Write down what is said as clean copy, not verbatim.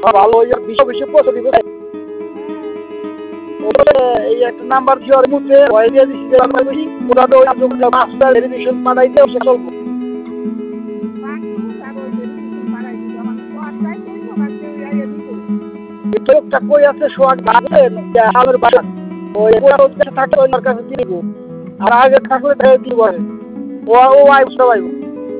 ভালো হয়ে বিশ্ব বিশ্ব পৌঁছে দিব। এই একটা নাম্বার জিওর মধ্যে ওই দিয়ে দিছি যে আমরা বেশি ওটা তো মাস্টার ভেরিফিকেশন পাঠাই দিয়ে সে চলবো। একটা কই আছে সোয়াগ গাছেন আমের বাগান ওই থাকে ওই কাছে দিব আর আগে ঠাকুরের দিব ও আইব সবাই